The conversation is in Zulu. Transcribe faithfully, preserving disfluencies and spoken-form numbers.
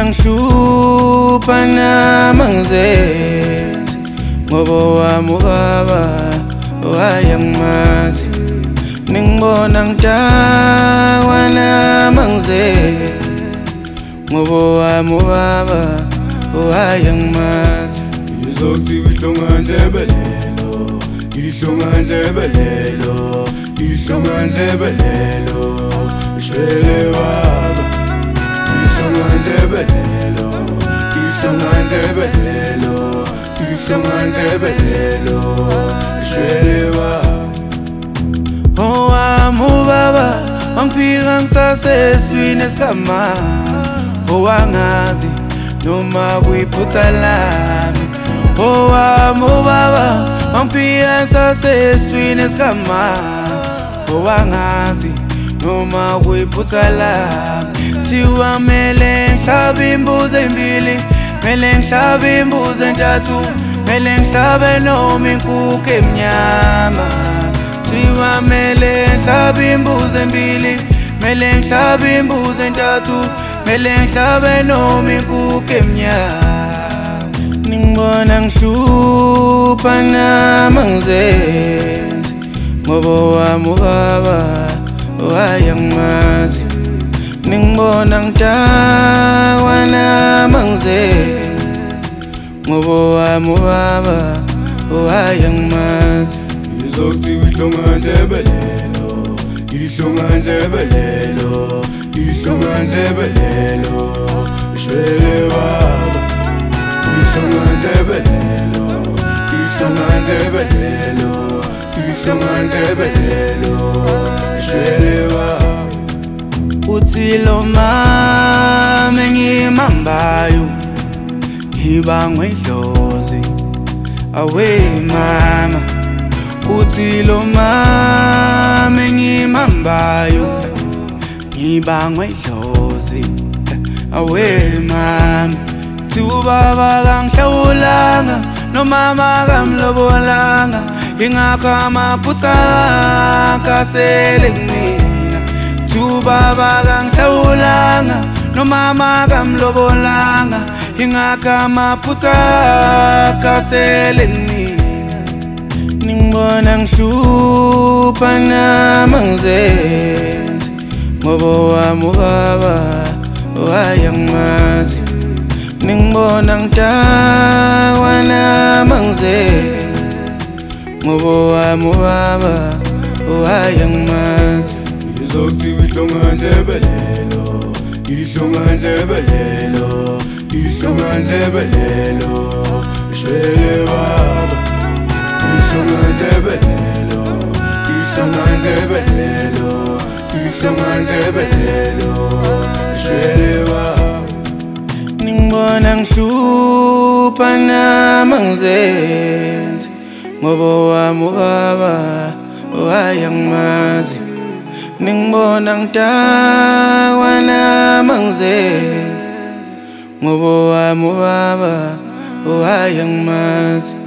ngihlupha nami angizenzi ngoba wami ubaba wayangimazi ningibona ngidakwa nami angizenzi ngoba wami ubaba wayangimazi Izokuthi ihlongandlebelelo ihlongandlebelelo ihlongandlebelelo ishwele baba ihlongandlebelelo ihlongandlebelelo ihlongandlebelelo ishwele baba owami ubaba wangiphika ngisaseswini esikama owangazi noma kuyiphutha lami owami ubaba wangiphika ngisaseswini esikama owangazi noma kuyiphutha lami thiwa mele ngihlabe imbuzi ezimbili mele ngihlabe imbuzi entathu mele ngihlabe noma inkukhu emnyama thiwa mele ngihlabe imbuzi ezimbili mele ngihlabe imbuzi entathu mele ngihlabe noma inkukhu emnyama ningibona ngihlupha nami angizenzi ngoba wami ubaba wayangimazi ningibona ngidakwa nami angizenzi ngoba wami ubaba wayangimazi Izokuthi ihlongandlebelelo ihlongandlebelelo ihlongandlebelelo ishwele baba ihlongandlebelelo ihlongandlebelelo ihlongandlebelelo ishwele baba uthi lo mama engimambayo ngibangwe idlozi awe mama uthi lo mama engimambayo ngibangwe idlozi awe mama thi ubaba kangihlawulanga nomama kamlobolanga ingakho amaphutha kasele kumina thi ubaba kangihlawulanga nomama kamlobolanga ingakho amaphutha kasele kumina ningibona ngihlupha nami angizenzi ngoba wami ubaba wayangimazi ningibona ngidakwa nami angizenzi ngoba wami ubaba wayangimazi Izokuthi ihlongandlebelelo ihlongandlebelelo ihlongandlebelelo ishwele baba ihlongandlebelelo ihlongandlebelelo ihlongandlebelelo ishwele baba ningibona ngihlupha nami angizenzi ngoba wami ubaba wayangimazi ningibona ngidakwa nami angizenzi ngoba wami ubaba wayangimazi